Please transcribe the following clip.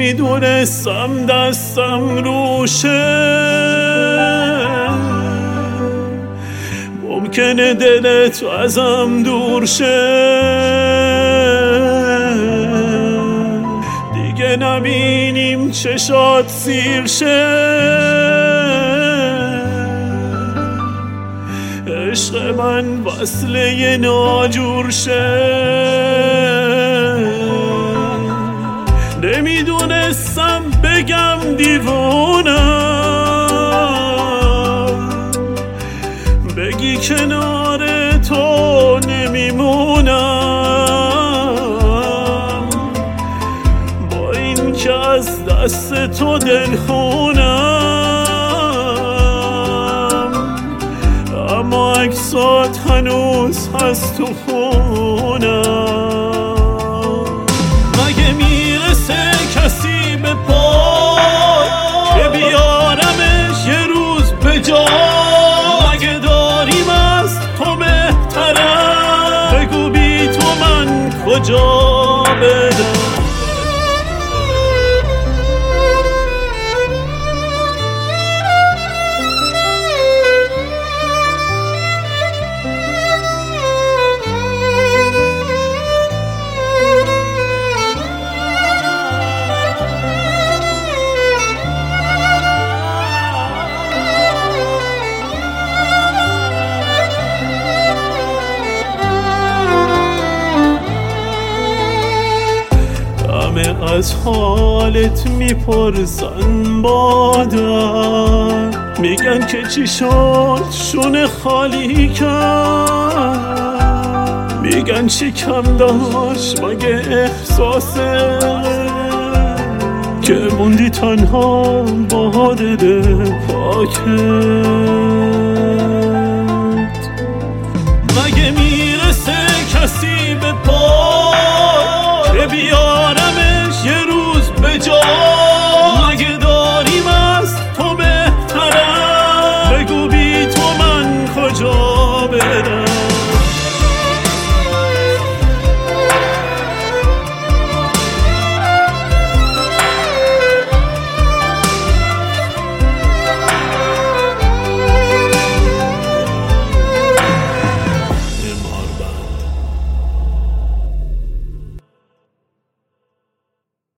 نمیدونستم دستم روشه، ممکنه دلت ازم دور شه، دیگه نبینیم چشات سیر شه. عشق من وصله ناجور شه، نمیدونستم بگم دیوونم، بگی کنار تو نمیمونم، با این که از دست تو دل خونم، اما عکسات هنوز هست تو خونم. مگه میرسه کسی به پای که بیارمش یه روز به جا؟ مگه داریم از تو بهترم؟ بگو بی تو من کجا بدم؟ از حالت میپرسن بادر، میگن که چی شد شونه خالی کرد، میگن چی کم داشت مگه احساسه که موندی تنها با دل پاکه.